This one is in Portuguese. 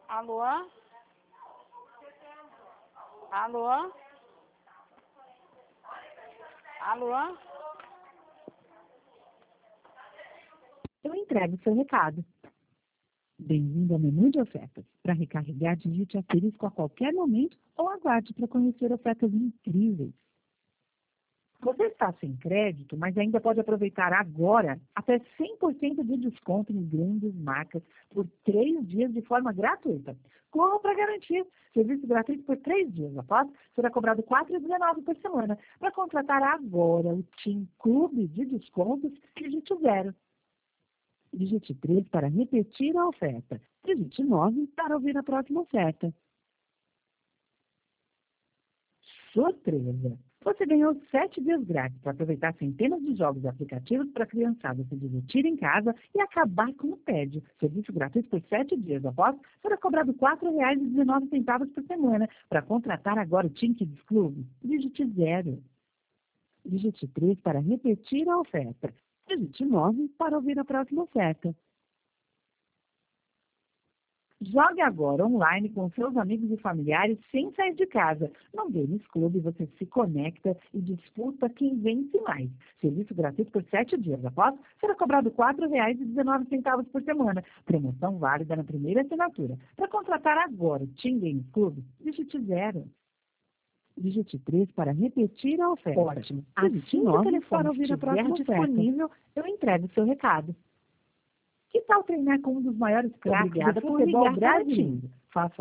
Alô? Alô? Alô? Eu entrego seu recado. Bem-vindo ao menu de ofertas. Para recarregar, digite asterisco a qualquer momento ou aguarde para conhecer ofertas incríveis. Você está sem crédito, mas ainda pode aproveitar agora até 100% de desconto em grandes marcas por 3 dias de forma gratuita. Corra para garantir. Serviço gratuito por 3 dias. Após, será cobrado R$ 4,19 por semana. Para contratar agora o TIM Clube de Descontos, digite 0. Digite 3 para repetir a oferta. Digite 9 para ouvir a próxima oferta. Surpresa! Você ganhou 7 dias grátis para aproveitar centenas de jogos e aplicativos para criançada se divertir em casa e acabar com o tédio. Serviço gratuito por 7 dias. Após, será cobrado R$ 4,19 por semana. Para contratar agora o TIM Kids Club, digite 0. Digite 3 para repetir a oferta. Digite 9 para ouvir a próxima oferta. Jogue agora online com seus amigos e familiares sem sair de casa. No Games Club você se conecta e disputa quem vence mais. Serviço gratuito por 7 dias. Após, será cobrado R$ 4,19 por semana. Promoção válida na primeira assinatura. Para contratar agora o TIM Games Club, digite 0. Digite 3 para repetir a oferta. Ótimo. Assim que o telefone estiver disponível, eu entrego o seu recado. Que tal treinar com um dos maiores craques do futebol brasileiro? Faça